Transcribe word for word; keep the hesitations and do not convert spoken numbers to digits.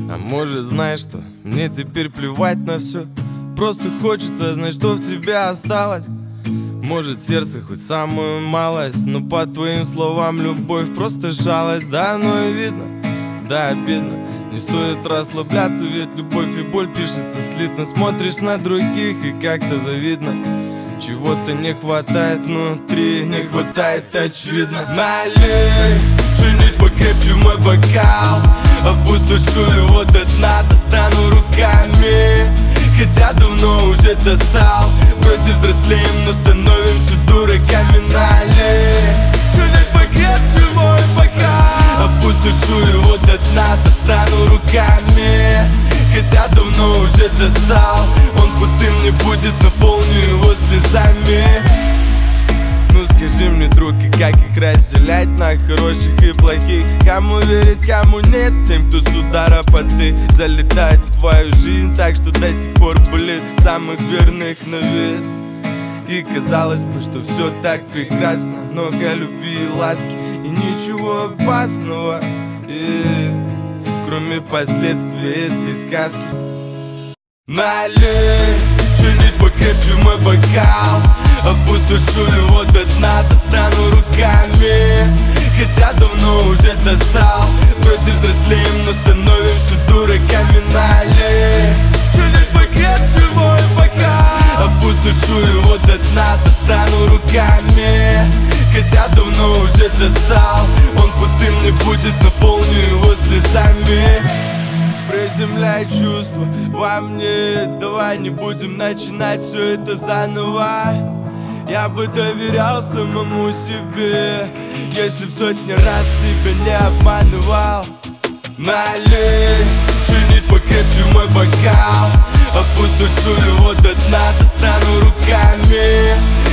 А может, знаешь что, мне теперь плевать на все. Просто хочется знать, что в тебе осталось. Может, сердце хоть самую малость, но по твоим словам любовь просто жалость. Да, оно и видно, да, обидно. Не стоит расслабляться, ведь любовь и боль пишется слитно. Смотришь на других и как-то завидно. Чего-то не хватает внутри, не хватает, очевидно. Налей чуть-чуть покрепче мой бокал, опустошу его до дна, достану руками. Хотя давно уже достал, вроде взрослеем, но становимся дураками. Налей чуть-чуть покрепче мой бокал, опустошу его до дна, достану руками. Хотя давно уже достал, он пустым не будет, наполню его слезами. Ну скажи мне, друг, и как их разделять на хороших и плохих? Кому верить, кому нет? Тем, кто с удара под дых залетает в твою жизнь так, что до сих пор болит. Самых верных на вид. И казалось бы, что все так прекрасно, много любви и ласки, и ничего опасного, и кроме последствий этой сказки. Налей чуть-чуть покрепче мой бокал, опустошу его до дна, достану руками. Хотя давно уже достал, вроде взрослеем, но становимся дураками. Налей чуть-чуть покрепче мой бокал, опустошу его до дна, достану руками. Хотя давно уже достал, он пустым не будет, наполню его слезами. Приземляй чувства во мне, давай не будем начинать все это заново. Я бы доверял самому себе, если б сотни раз себя не обманывал. Налей чуть-чуть покрепче мой бокал, опустошу его до дна, достану руками.